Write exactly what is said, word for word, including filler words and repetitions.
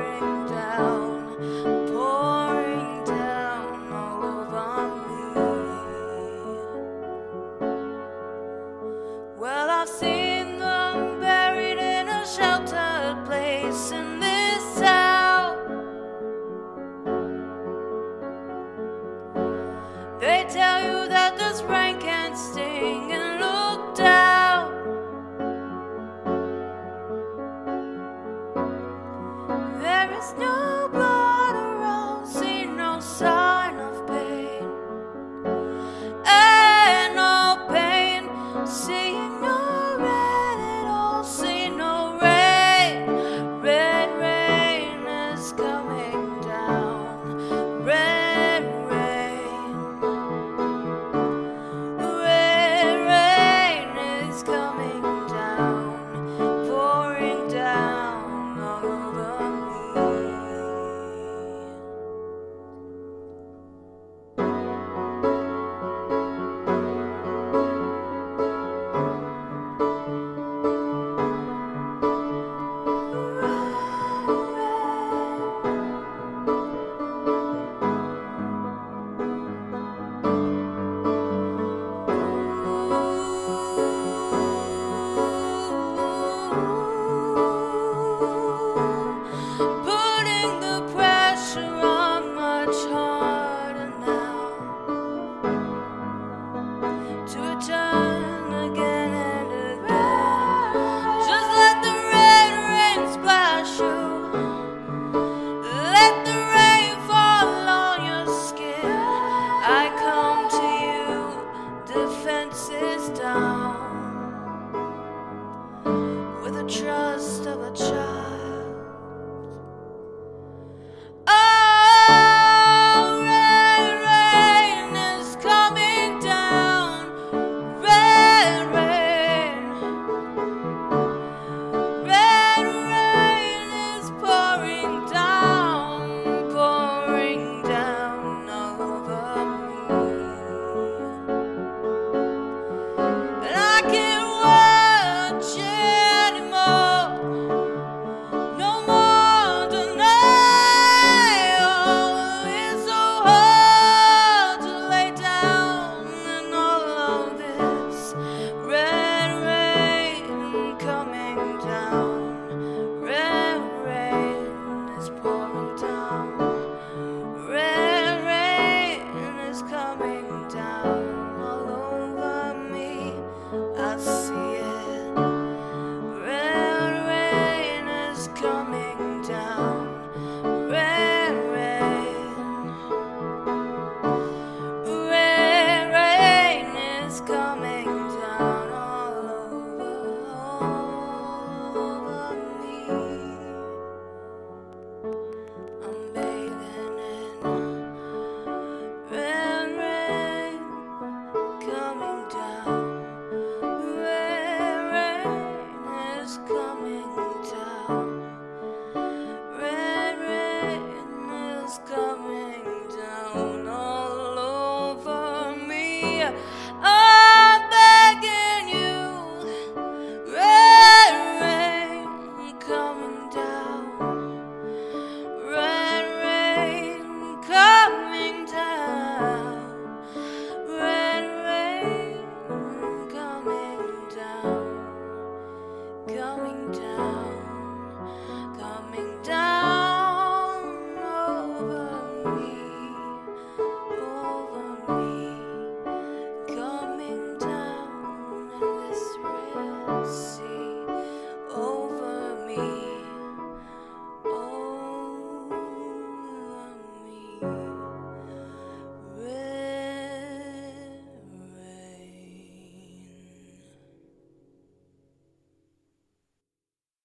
pouring down, pouring down all over me. Well, I've seen them buried in a sheltered place in this town. They tell you that this rain can't sting, and look down. There is no blood around, see no sign of pain, and no pain, seeing no red at all, see no rain. Red rain is coming down, red rain. Red rain is coming down, pouring down all over me. Putting the pressure on much harder now, to return again and again. Just let the red rain splash you, let the rain fall on your skin. I come to you, defenses down, with the trust of a child. Oh, red rain is coming down, red rain. Red rain is pouring down, pouring down over me. And I can't watch anymore, no more denial. It's so hard to lay down in all of this. Red rain coming down, red rain is pouring down, red rain is coming down all over me. I see it. Red rain is coming down, red rain. Red rain is coming down all over, all over me. I'm bathing in red rain coming down. Red rain is coming down. Red rain